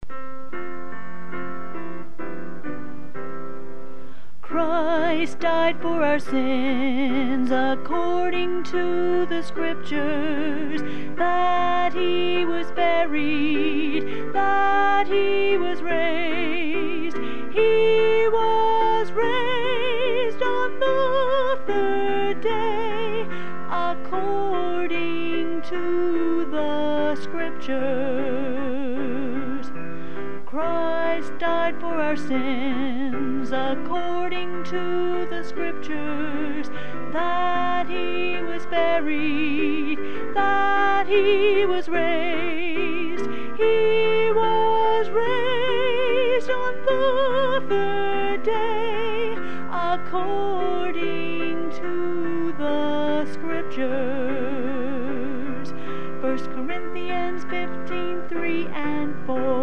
Christ died for our sins according to the Scriptures, that he was buried, that he was raised. He was raised on the third day according to the Scriptures. Christ died for our sins according to the Scriptures, that he was buried, that he was raised. He was raised on the third day according to the Scriptures. 1 Corinthians 15:3 and 4.